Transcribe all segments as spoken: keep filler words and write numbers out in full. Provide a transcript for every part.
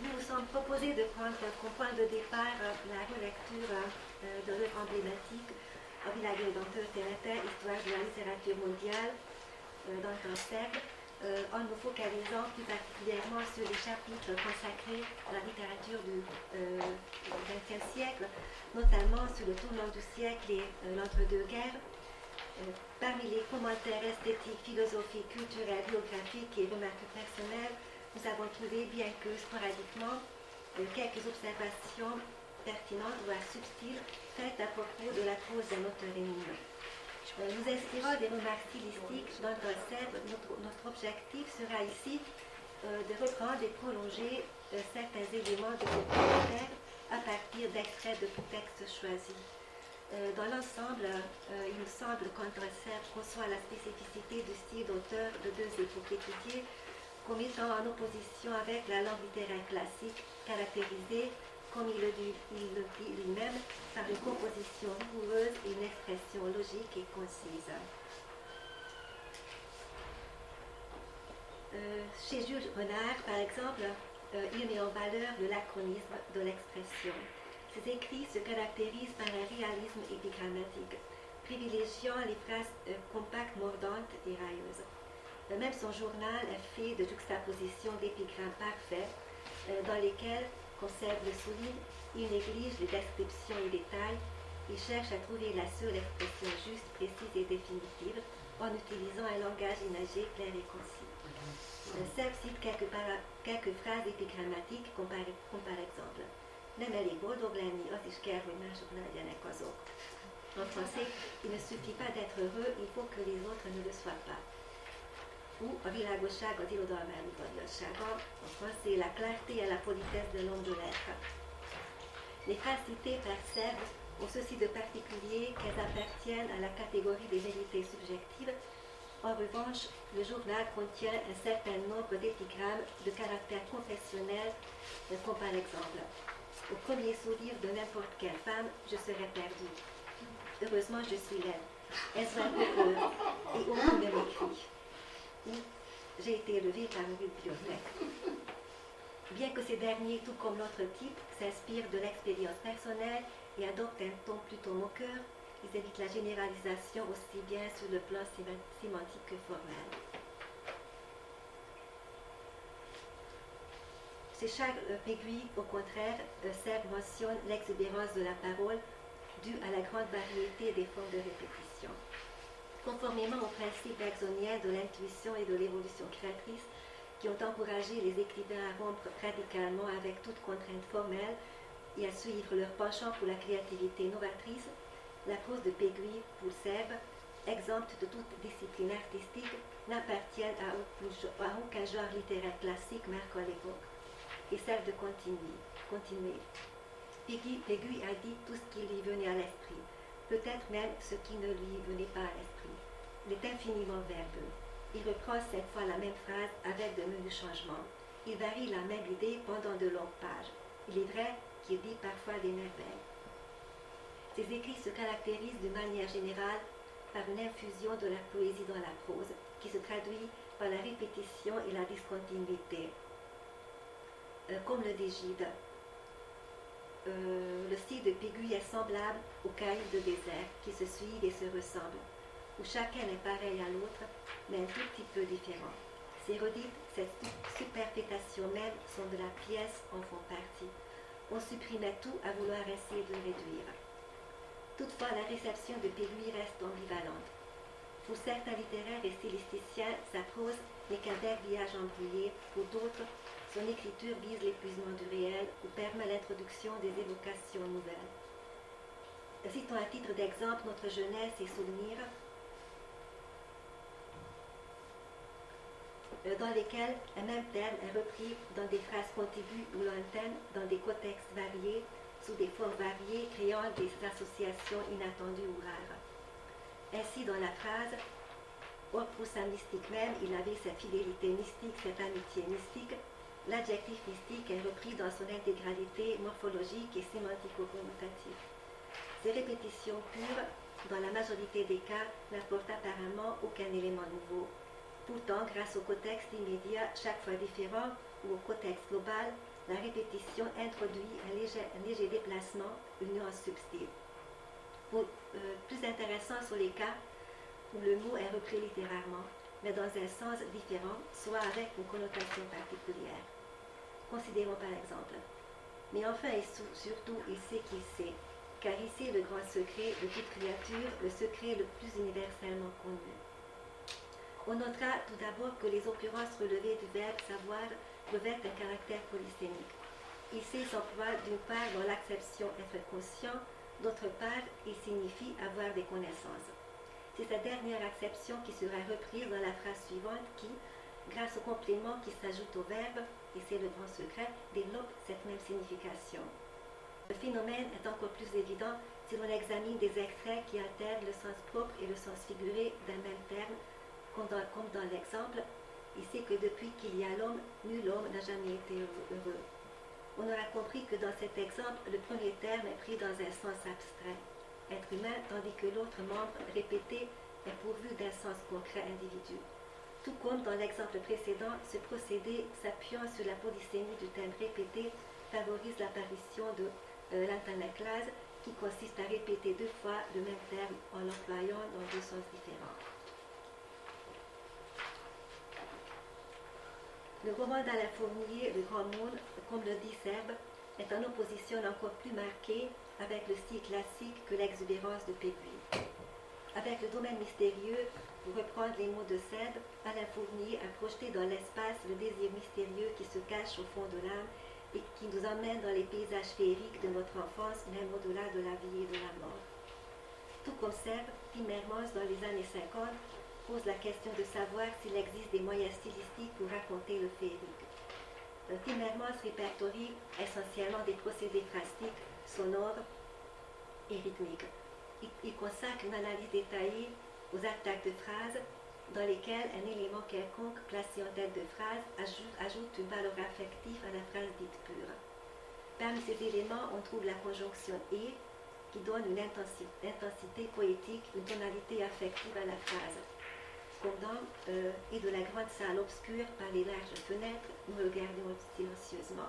nous nous sommes proposés de prendre comme point de départ la relecture euh, de l'œuvre emblématique Ovilague Rédempteur Terre, Histoire de la littérature mondiale euh, dans le temps serbe, euh, en nous focalisant plus particulièrement sur les chapitres consacrés à la littérature du vingtième euh, siècle, notamment sur le tournant du siècle et euh, l'entre-deux-guerres. Euh, parmi les commentaires esthétiques, philosophiques, culturels, biographiques et remarques personnelles, nous avons trouvé, bien que sporadiquement, euh, quelques observations pertinentes, voire subtiles, faites à propos de la prose d'un auteur éminent. Euh, nous inspirant des remarques stylistiques dans le serbe, notre, notre objectif sera ici euh, de reprendre et prolonger euh, certains éléments de ce commentaire à partir d'extraits de textes choisis. Euh, dans l'ensemble, euh, il nous semble qu'en serbe conçoit la spécificité du style d'auteur de deux époques étudiées comme étant en opposition avec la langue littéraire classique, caractérisée, comme il le dit, il le dit lui-même, par une composition rigoureuse et une expression logique et concise. Euh, chez Jules Renard, par exemple, euh, il met en valeur le lacronisme de l'expression. Ses écrits se caractérisent par un réalisme épigrammatique, privilégiant les phrases euh, compactes, mordantes et railleuses. Euh, même son journal est fait de juxtapositions d'épigrammes parfaits, euh, dans lesquels, conserve le souligne, il néglige les descriptions et détails, il cherche à trouver la seule expression juste, précise et définitive, en utilisant un langage imagé, clair et concis. Euh, Serbe cite quelques, para- quelques phrases épigrammatiques, comme par, comme par exemple Nem elég boldog lenni, az is kell, hogy mások ne legyenek azok. En français, il ne suffit pas d'être heureux, il faut que les autres ne le soient pas. Ou a világosság az irodalmár udvariassága, en français, la clarté et la politesse de l'homme de lettres. Les phrases citées par Serbe ont ceci de particulier qu'elles appartiennent à la catégorie des vérités subjectives. En revanche, le journal contient un certain nombre d'épigrammes de caractère confessionnel, comme par exemple au premier sourire de n'importe quelle femme, je serais perdue. Heureusement, je suis laide. Est-ce un peu heureux? Et aucun ne m'écrit. Ou j'ai été élevée par une bibliothèque. Bien que ces derniers, tout comme l'autre type, s'inspirent de l'expérience personnelle et adoptent un ton plutôt moqueur, ils évitent la généralisation aussi bien sur le plan sémantique que formel. Chez Charles Péguy, au contraire, Serbe mentionne l'exubérance de la parole due à la grande variété des formes de répétition. Conformément au principe bergsonien de l'intuition et de l'évolution créatrice qui ont encouragé les écrivains à rompre radicalement avec toute contrainte formelle et à suivre leur penchant pour la créativité novatrice, la prose de Péguy, pour Serbe, exempte de toute discipline artistique, n'appartient à aucun genre littéraire classique marquant l'époque et servent de continuer. continuer. Péguy, Péguy a dit tout ce qui lui venait à l'esprit, peut-être même ce qui ne lui venait pas à l'esprit. Il est infiniment verbeux. Il reprend cette fois la même phrase avec de menus changements. Il varie la même idée pendant de longues pages. Il est vrai qu'il dit parfois des merveilles. Ses écrits se caractérisent d'une manière générale par une infusion de la poésie dans la prose, qui se traduit par la répétition et la discontinuité. Euh, comme le dit Gide, euh, le style de Péguy est semblable aux cailloux de désert qui se suivent et se ressemblent, où chacun est pareil à l'autre, mais un tout petit peu différent. Ces redites, cette superfétation même, sont de la pièce, en font partie. On supprimait tout à vouloir essayer de réduire. Toutefois, la réception de Péguy reste ambivalente. Pour certains littéraires et stylisticiens, sa prose n'est qu'un verbiage embrouillé. Pour d'autres, son écriture vise l'épuisement du réel ou permet l'introduction des évocations nouvelles. Citons à titre d'exemple notre jeunesse et souvenirs, dans lesquels un même terme est repris dans des phrases contiguës ou lointaines, dans des contextes variés, sous des formes variées, créant des associations inattendues ou rares. Ainsi, dans la phrase « Or, pour sa mystique même, il avait cette fidélité mystique, cette amitié mystique », l'adjectif mystique est repris dans son intégralité morphologique et sémantico-connotatif. Ces répétitions pures, dans la majorité des cas, n'apportent apparemment aucun élément nouveau. Pourtant, grâce au contexte immédiat, chaque fois différent, ou au contexte global, la répétition introduit un léger, un léger déplacement, une nuance subtile. Pour, euh, plus intéressant sont les cas où le mot est repris littéralement, mais dans un sens différent, soit avec une connotation particulière. Considérons par exemple, mais enfin et surtout il sait qu'il sait, car ici le grand secret de toute créature, le secret le plus universellement connu. On notera tout d'abord que les occurrences relevées du verbe savoir revêtent un caractère polysémique. Il sait s'emploie d'une part dans l'acception être conscient, d'autre part il signifie avoir des connaissances. C'est cette dernière acception qui sera reprise dans la phrase suivante qui, grâce au complément qui s'ajoute au verbe, et c'est le grand secret, développe cette même signification. Le phénomène est encore plus évident si l'on examine des extraits qui altèrent le sens propre et le sens figuré d'un même terme, comme dans, comme dans l'exemple, il sait que depuis qu'il y a l'homme, nul homme n'a jamais été heureux. On aura compris que dans cet exemple, le premier terme est pris dans un sens abstrait, être humain, tandis que l'autre membre répété est pourvu d'un sens concret individu. Tout comme dans l'exemple précédent, ce procédé, s'appuyant sur la polysémie du terme répété, favorise l'apparition de euh, l'antanaclase qui consiste à répéter deux fois le même terme en l'employant dans deux sens différents. Le roman d'Alain Fournier, Le Grand Monde, comme le dit Serbe, est en opposition encore plus marquée avec le style classique que l'exubérance de Péguy. Avec le domaine mystérieux, pour reprendre les mots de Serbe, Alain Fournier a projeté dans l'espace le désir mystérieux qui se cache au fond de l'âme et qui nous emmène dans les paysages féeriques de notre enfance, même au-delà de la vie et de la mort. Tout comme Serbe, Tim Hermans, dans les années cinquante, pose la question de savoir s'il existe des moyens stylistiques pour raconter le féerique. Tim Hermans répertorie essentiellement des procédés phrastiques, sonores et rythmiques. Il, il consacre une analyse détaillée aux attaques de phrases dans lesquelles un élément quelconque placé en tête de phrase ajoute, ajoute une valeur affective à la phrase dite pure. Parmi ces éléments, on trouve la conjonction « et » qui donne une intensité, intensité poétique, une tonalité affective à la phrase. Comme dans euh, « et de la grande salle obscure par les larges fenêtres, nous regardions silencieusement ».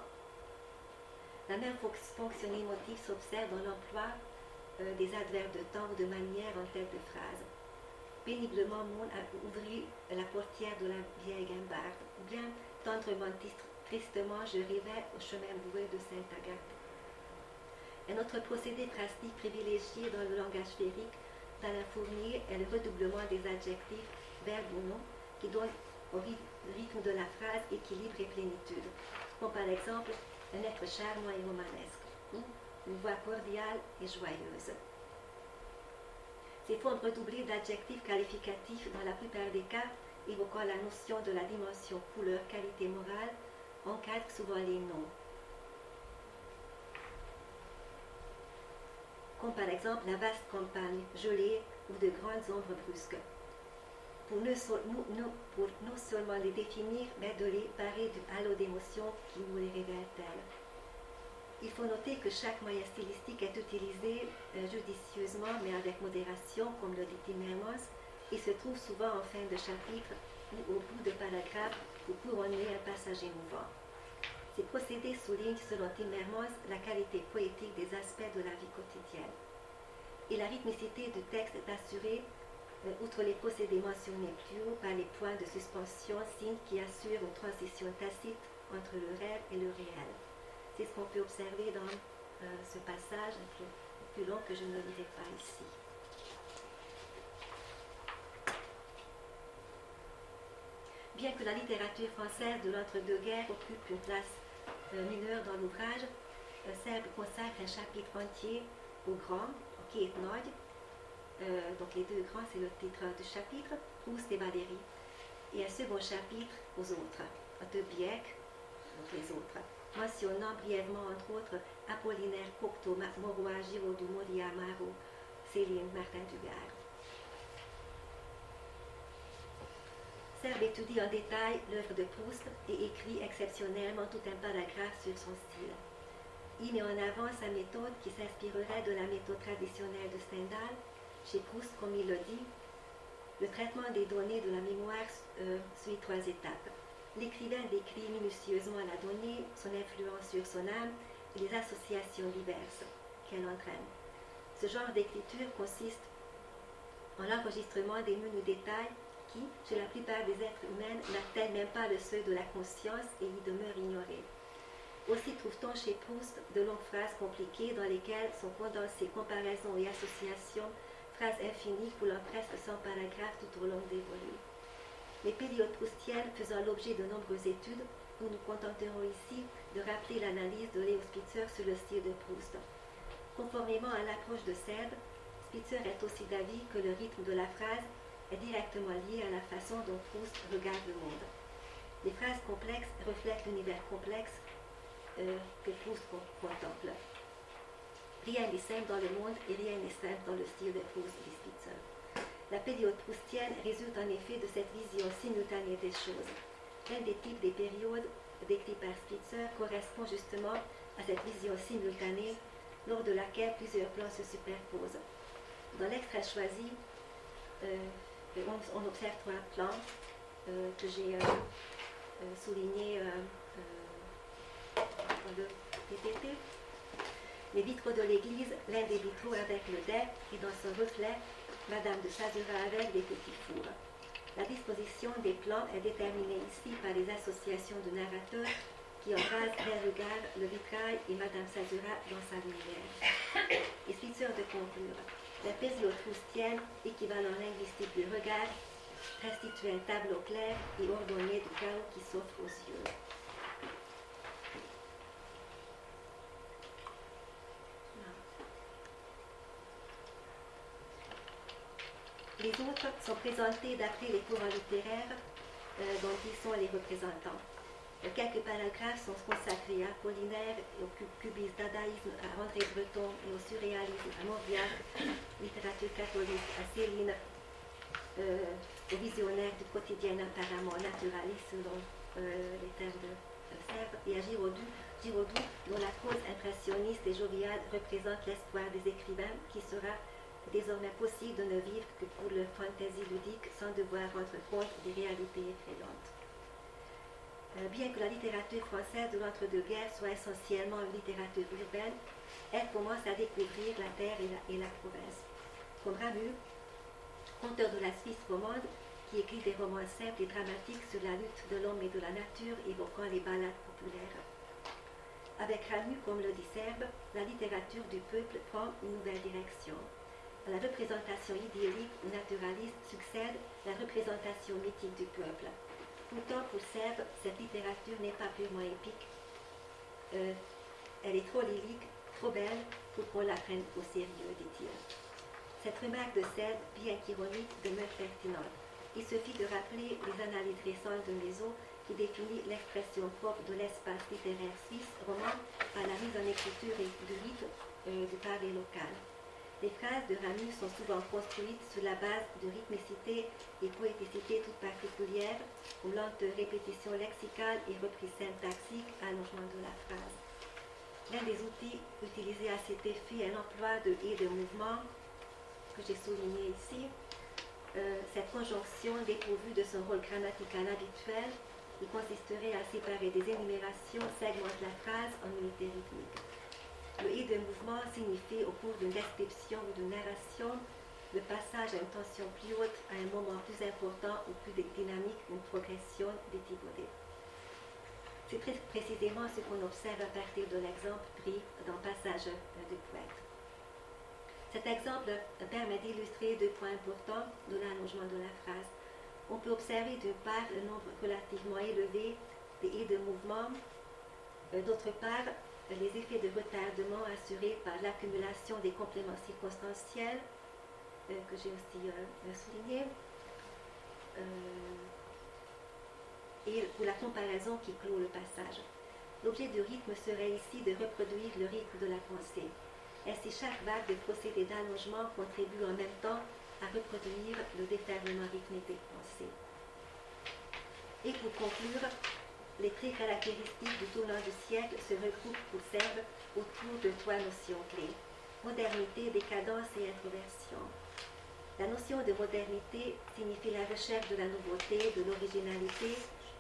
La même fonction émotive s'observe dans l'emploi euh, des adverbes de temps ou de manière en tête de phrase. Péniblement, Mon a ouvert la portière de la vieille Guimbarde, ou bien tendrement, tristement, je rêvais au chemin boueux de Sainte-Agathe. Un autre procédé phrastique privilégié dans le langage féerique d'Alain Fournier est le redoublement des adjectifs verbe ou non, qui donne au rythme de la phrase équilibre et plénitude, comme par exemple un être charmant et romanesque, ou une voix cordiale et joyeuse. Ces formes redoublées d'adjectifs qualificatifs, dans la plupart des cas, évoquant la notion de la dimension couleur, qualité morale, encadrent souvent les noms. Comme par exemple la vaste campagne gelée ou de grandes ombres brusques. Pour non, non, pour non seulement les définir, mais de les parer du halo d'émotions qui nous les révèlent-elles. Il faut noter que chaque moyen stylistique est utilisé euh, judicieusement, mais avec modération, comme le dit Tim Hermans, et se trouve souvent en fin de chapitre ou au bout de paragraphe pour couronner un passage émouvant. Ces procédés soulignent, selon Tim Hermans, la qualité poétique des aspects de la vie quotidienne. Et la rythmicité du texte est assurée Euh, outre les procédés mentionnés plus haut par les points de suspension, signes qui assurent une transition tacite entre le rêve et le réel. C'est ce qu'on peut observer dans euh, ce passage un peu plus long que je ne lirai pas ici. Bien que la littérature française de l'entre-deux-guerres occupe une place euh, mineure dans l'ouvrage, euh, Serbe consacre un chapitre entier au grand, au Két Nagy. Euh, donc les deux grands, c'est le titre du chapitre, Proust et Valéry, et un second chapitre aux autres, à Többiek, donc les autres, mentionnant brièvement entre autres Apollinaire, Cocteau, Mauroy, Giraudoux, Molière, Marot, Céline, Martin Dugard. Serbe étudie en détail l'œuvre de Proust et écrit exceptionnellement tout un paragraphe sur son style. Il met en avant sa méthode qui s'inspirerait de la méthode traditionnelle de Stendhal. Chez Proust, comme il le dit, le traitement des données de la mémoire euh, suit trois étapes. l'écrivain décrit minutieusement la donnée, son influence sur son âme et les associations diverses qu'elle entraîne. Ce genre d'écriture consiste en l'enregistrement des menus détails qui, chez la plupart des êtres humains, n'atteignent même pas le seuil de la conscience et y demeurent ignorés. Aussi trouve-t-on chez Proust de longues phrases compliquées dans lesquelles sont condensées comparaisons et associations, phrases infinies coulant presque cent paragraphes tout au long des volumes. Les périodes proustiennes faisant l'objet de nombreuses études, nous nous contenterons ici de rappeler l'analyse de Léo Spitzer sur le style de Proust. Conformément à l'approche de Sèvres, Spitzer est aussi d'avis que le rythme de la phrase est directement lié à la façon dont Proust regarde le monde. Les phrases complexes reflètent l'univers complexe euh, que Proust contemple. Rien n'est simple dans le monde et rien n'est simple dans le style de Proust, dit Spitzer. La période proustienne résulte en effet de cette vision simultanée des choses. L'un des types des périodes décrits par Spitzer correspond justement à cette vision simultanée lors de laquelle plusieurs plans se superposent. Dans l'extrait choisi, euh, on, on observe trois plans euh, que j'ai euh, euh, soulignés euh, euh, dans le P P T. Les vitraux de l'église, l'un des vitraux avec le dais et dans son reflet, Madame de Chazura avec des petits fours. La disposition des plans est déterminée ici par les associations de narrateurs qui embrasent d'un regard le vitrail et Madame Chazura dans sa lumière. Et Spitzer de conclure, la période proustienne, équivalent linguistique du regard, restitue un tableau clair et ordonné du chaos qui s'offre aux yeux. Les autres sont présentés d'après les courants littéraires euh, dont ils sont les représentants. Euh, quelques paragraphes sont consacrés à Apollinaire, au cubisme dadaïsme, à André Breton et au surréalisme à Mauriac, littérature catholique à Céline, euh, au visionnaire du quotidien apparemment naturaliste selon euh, les termes de Sèvres, et à Giraudoux, Giraudoux, dont la prose impressionniste et joviale représente l'espoir des écrivains qui sera désormais possible de ne vivre que pour leur fantaisie ludique sans devoir rendre compte des réalités effrayantes. Euh, bien que la littérature française de l'entre-deux-guerres soit essentiellement une littérature urbaine, elle commence à découvrir la terre et la, et la province. Comme Ramu, conteur de la Suisse romande, qui écrit des romans simples et dramatiques sur la lutte de l'homme et de la nature, évoquant les ballades populaires. Avec Ramu, comme le dit Serbe, la littérature du peuple prend une nouvelle direction. À la représentation idyllique ou naturaliste succède la représentation mythique du peuple. Pourtant, pour Serbe, cette littérature n'est pas purement épique. Euh, elle est trop lyrique, trop belle pour qu'on la prenne au sérieux, dit-il. Cette remarque de Serbe, bien qu'ironique, demeure pertinente. Il suffit de rappeler les analyses récentes de Maison qui définit l'expression propre de l'espace littéraire suisse roman par la mise en écriture et du rythme euh, du parler local. Les phrases de Ramu sont souvent construites sur la base de rythmicité et poéticité toute particulière, aux lentes répétitions lexicales et reprises syntaxiques à l'allongement de la phrase. L'un des outils utilisés à cet effet est l'emploi de et de mouvements, que j'ai souligné ici. Euh, cette conjonction dépourvue de son rôle grammatical habituel, il consisterait à séparer des énumérations, segmente la phrase en unités rythmiques. Le et de mouvement signifie au cours d'une description ou d'une narration le passage à une tension plus haute à un moment plus important ou plus dynamique, une progression d'étibolée. C'est très précisément ce qu'on observe à partir de l'exemple pris dans Passage du poète. Cet exemple permet d'illustrer deux points importants de l'allongement de la phrase. On peut observer d'une part le nombre relativement élevé des et de mouvement, d'autre part les effets de retardement assurés par l'accumulation des compléments circonstanciels, euh, que j'ai aussi euh, souligné, euh, et pour la comparaison qui clôt le passage. L'objet du rythme serait ici de reproduire le rythme de la pensée. Ainsi, chaque vague de procédés d'allongement contribue en même temps à reproduire le déferlement rythmique des pensées. Et pour conclure, les traits caractéristiques du tournant du siècle se regroupent pour Serbe autour de trois notions clés: modernité, décadence et introversion. La notion de modernité signifie la recherche de la nouveauté, de l'originalité,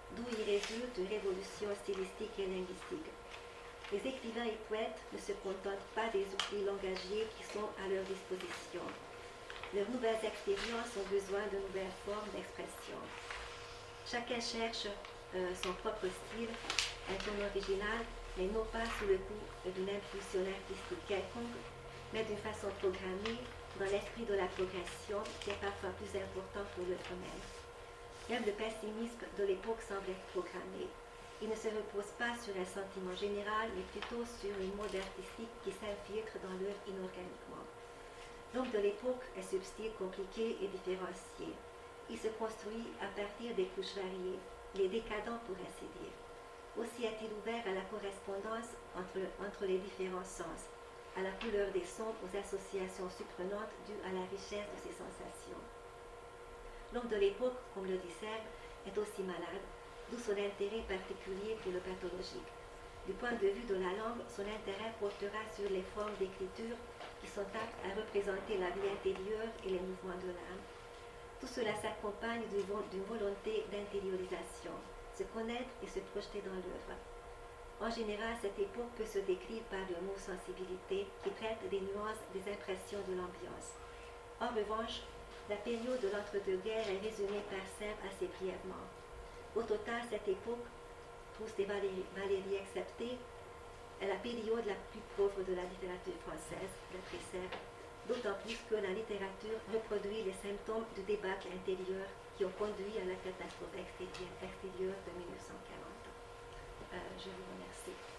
d'où y résulte une révolution stylistique et linguistique. Les écrivains et poètes ne se contentent pas des outils langagiers qui sont à leur disposition. Leurs nouvelles expériences ont besoin de nouvelles formes d'expression. Chacun cherche euh, son propre style, un ton original, mais non pas sous le coup d'une impulsion artistique quelconque, mais d'une façon programmée, dans l'esprit de la progression qui est parfois plus important pour l'œuvre même. Même le pessimisme de l'époque semble être programmé. Il ne se repose pas sur un sentiment général, mais plutôt sur une mode artistique qui s'infiltre dans l'œuvre inorganiquement. L'homme de l'époque est subtil, compliqué et différencié. Il se construit à partir des couches variées, les décadents pour ainsi dire. Aussi est-il ouvert à la correspondance entre, entre les différents sens, à la couleur des sons, aux associations surprenantes dues à la richesse de ses sensations. L'homme de l'époque, comme le dit Serre, est aussi malade, d'où son intérêt particulier pour le pathologique. Du point de vue de la langue, son intérêt portera sur les formes d'écriture qui sont aptes à représenter la vie intérieure et les mouvements de l'âme. Tout cela s'accompagne d'une volonté d'intériorisation, se connaître et se projeter dans l'œuvre. En général, cette époque peut se décrire par le mot sensibilité qui traite des nuances, des impressions de l'ambiance. En revanche, la période de l'entre-deux-guerres est résumée par Serre assez brièvement. Au total, cette époque, Proust et Valéry, Valéry exceptés, est la période la plus pauvre de la littérature française, d'après Serre, d'autant plus que la littérature reproduit les symptômes du débâcle intérieur qui ont conduit à la catastrophe extérieure de mille neuf cent quarante. Euh, je vous remercie.